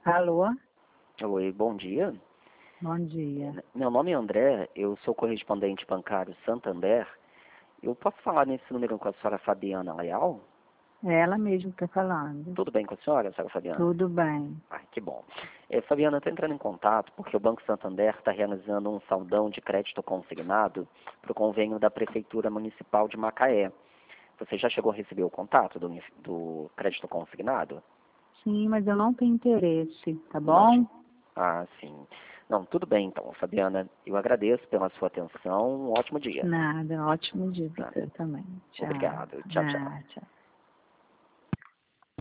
Alô, Oi, bom dia. bom dia. Meu nome é André, eu sou correspondente bancário Santander. Eu posso falar nesse número com a senhora Fabiana Leal? É ela mesma que está falando. Tudo bem com a senhora Fabiana? Tudo bem. Ai, que bom. Fabiana, eu estou entrando em contato porque o Banco Santander está realizando um saldão de crédito consignado para o convênio da Prefeitura Municipal de Macaé. Você já chegou a receber o contato do crédito consignado? Sim, mas eu não tenho interesse, tá Não. bom? Ah, sim. Não, tudo bem então, Fabiana. Eu agradeço pela sua atenção. Um ótimo dia. Nada, ótimo dia para Ah, você também. Tchau. obrigado. Tchau, tchau. Tchau.